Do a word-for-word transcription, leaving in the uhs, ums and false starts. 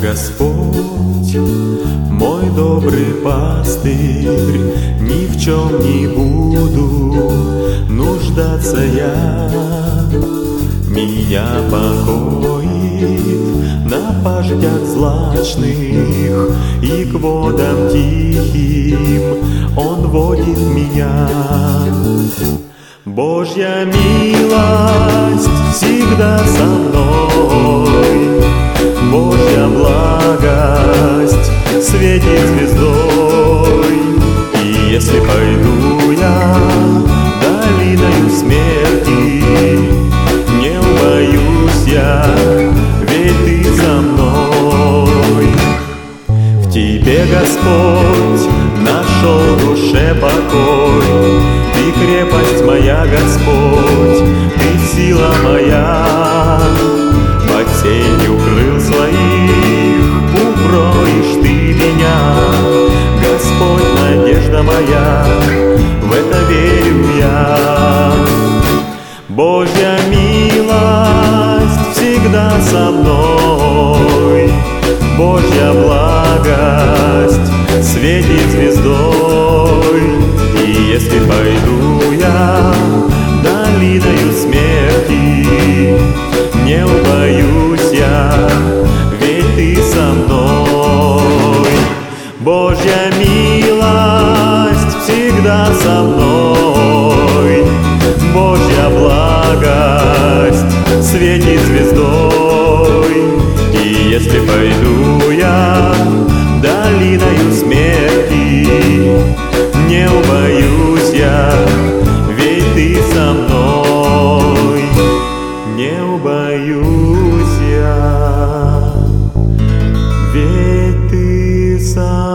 Господь, мой добрый пастырь, ни в чем не буду нуждаться я. Меня покоит на паждях злачных, и к водам тихим Он водит меня. Божья милость всегда со мной, Божья благость светит звездой. И если пойду я долиною смерти, не убоюсь я, ведь Ты со мной. В Тебе, Господь, нашел душе покой, Ты крепость моя, Господь, Ты сила моя. Под сенью крыл своих укроешь Ты меня, Господь, надежда моя, в это верю я. Божья милость всегда со мной, Божья благость светит звездой. И если пойду я долиною смерти, не убоюсь я, ведь Ты со мной. Божья милость всегда со мной, Божья благость светит звездой. И если пойду я долиною смерти, не убоюсь я, ведь Ты со мной. Не убоюсь я, ведь Ты со мной.